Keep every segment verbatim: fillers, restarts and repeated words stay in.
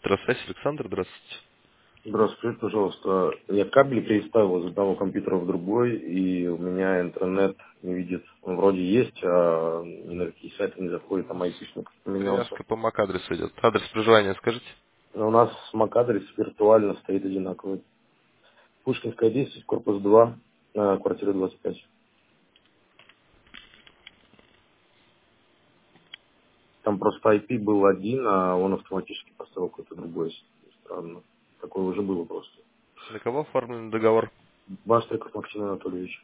Электросвязь, Александр, здравствуйте. Здравствуйте, пожалуйста. Я кабель переставил из одного компьютера в другой, и у меня интернет не видит. Он вроде есть, а ни на какие сайты не заходит, там айпишник поменялся. Привязка по мак-адресу идет. Адрес проживания скажите. Но у нас мак-адрес виртуально стоит одинаковый. Пушкинская десять, корпус два, э, квартира двадцать пять. Там просто ай пи был один, а он автоматически поставил какой-то другой. Странно. Такое уже было просто. На кого оформлен договор? Баштриков Максим Анатольевич.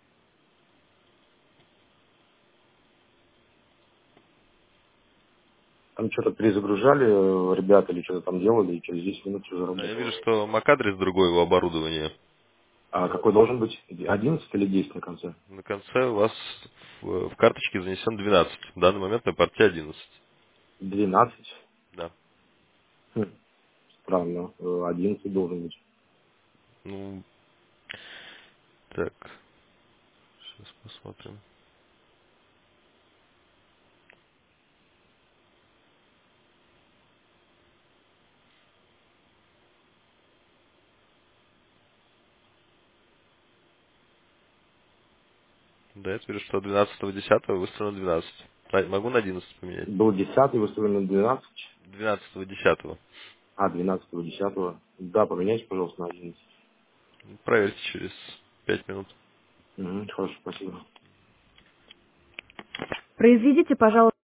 Там что-то перезагружали э, ребята или что-то там делали, и через десять минут все Да, я вижу, заработало. что мак-адрес другой у оборудования. А какой должен быть? Одиннадцать или десять на конце? На конце у вас в, в карточке занесен двенадцать. В данный момент на порте одиннадцать. Двенадцать. Да. Хм, странно. Э, одиннадцать должен быть. Ну, так, сейчас посмотрим. Да, я вижу, что двенадцатого десятого выставлено двенадцать. А, могу на одиннадцать поменять. Был десятый, выставлен на двенадцать. двенадцатого десятого. А, двенадцатого, десятого. Да, поменяйте, пожалуйста, на одиннадцать. Проверьте через пять минут. Угу, хорошо, спасибо. Произведите, пожалуйста.